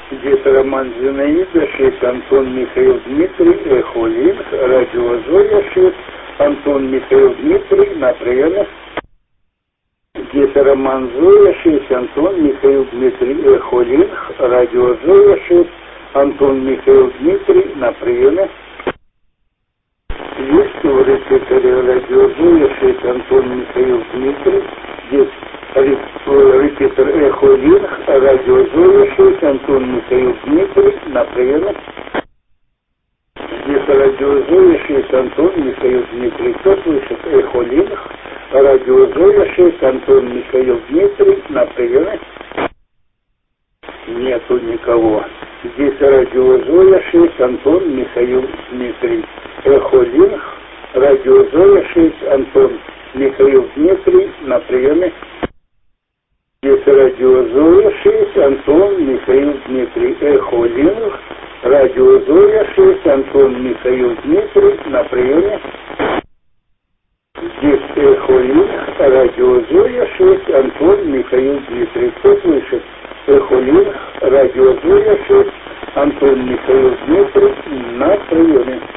Здесь Роман Зинаида, 6, Антон Михаил Дмитрий, Эхо Линк, радио Зоя, 6, Антон Михаил Дмитрий, на приеме. Здесь Роман Зоя, 6, Антон Михаил Дмитрий, Эхо Линк, радио Зоя, 6, Антон Михаил Дмитрий, на приеме. Есть у репетитора радио Зоя, 6, Антон Михаил Дмитрий, здесь репетитор Эхо Линк, радио Зоя, 6, Антон Михаил Дмитрий, на приеме. Здесь радио Зоя, 6, Антон Михаил Дмитрий, кто слышит? Эхо Линк, радио Зоя, 6, Антон Михаил Дмитрий, на приеме. Нету никого. Здесь радио Зоя, 6, Антон Михаил Дмитрий, Эхо Линк, радио Зоя, 6, Антон Михаил Дмитрий, на приеме. Здесь радио Зоя, 6, Антон Михаил Дмитрий, Эхо Линк, радио Зоя, 6, Антон Михаил Дмитрий, на приеме. Здесь Эхо Линк, радио Зоя, 6, Антон Михаил Дмитрий, кто слышит? Эхо Линк, радио Зоя, 6, Антон Михаил Дмитрий, на приеме.